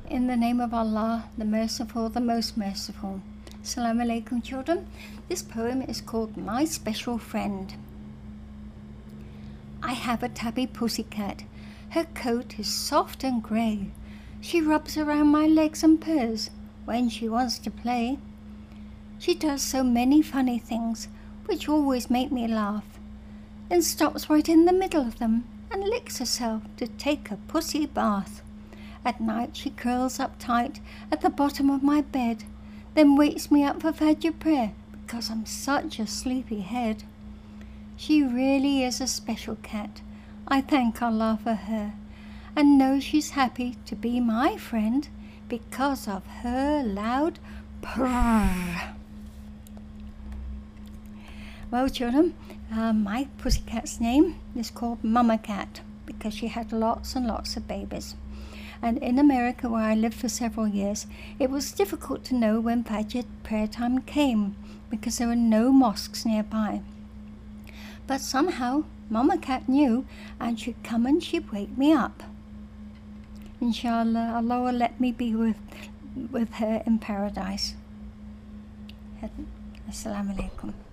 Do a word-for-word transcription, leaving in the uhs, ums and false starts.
In the name of Allah, the Merciful, the Most Merciful. Assalamu alaikum, children. This poem is called My Special Friend. I have a tabby pussycat. Her coat is soft and grey. She rubs around my legs and purrs when she wants to play. She does so many funny things which always make me laugh, then stops right in the middle of them and licks herself to take a pussy bath. At night she curls up tight at the bottom of my bed, then wakes me up for Fajr prayer because I'm such a sleepy head. She really is a special cat. I thank Allah for her and know she's happy to be my friend because of her loud purr. Well, children, uh, my pussycat's name is called Mama Cat because she had lots and lots of babies. And in America, where I lived for several years, it was difficult to know when Fajr prayer time came because there were no mosques nearby. But somehow Mama Cat knew, and she'd come and she'd wake me up. Inshallah, Allah will let me be with, with her in paradise. Assalamu alaikum.